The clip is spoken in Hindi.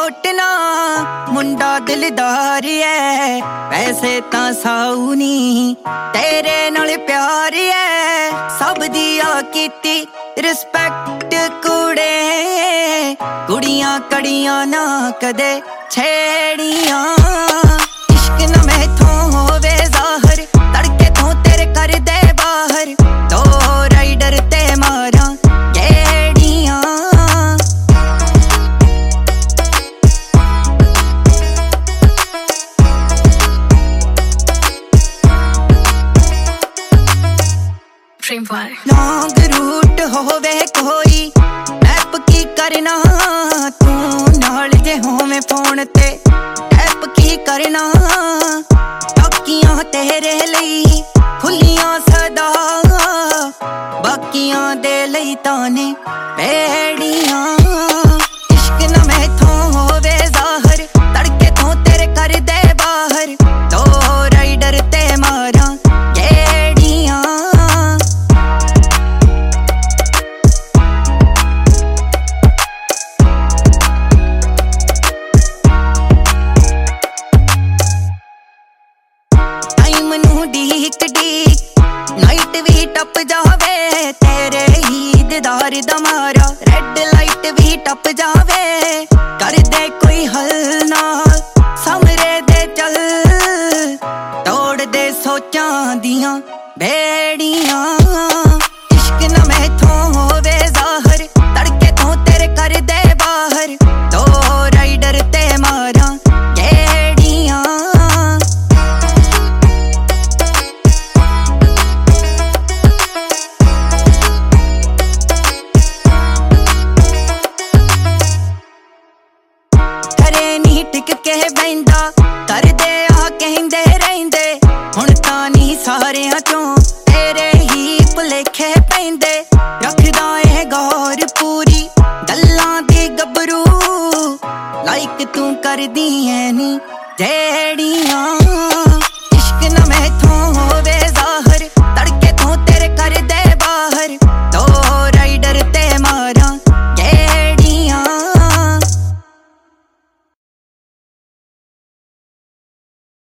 कोटना मुंडा दिलदार है, वैसे तां साऊ नी तेरे नाल प्यार है। सब दिया कीती रिस्पेक्ट कुड़े, कुड़ियां कड़ियां ना कदे छेड़ियां। इश्क न मैथों होवे ज़ाहिर, तड़के तो तेरे कर दे बाहर, तो राइडर ते मारा गेड़ियां। लॉन्ग रूट होवे कोई ऐप की करना, तू नाल जे होवे फोन ते ऐप की करना। बाकियां तेरे लई खुलियां सदा, बाकियां दे लई ताने पेड़ियां। इश्क न मैथों होवे ज़ाहिर, तड़के तो तेरे कर दे बाहर, तो राइडर ते मारा गेड़ियां। डीक डीक नाइट भी टप जावे, तेरे ही दीदार दा मारा रेड लाइट भी टप जावे। कर दे कोई हल ना समरे दे चल, तोड़ दे सोचां दियां बेड़ियां। इश्क न मैथों होवे ज़ाहिर, तड़के तो तेरे कर दे बाहर, तो राइडर ते मारा गेड़ियां। टिक के बैंदा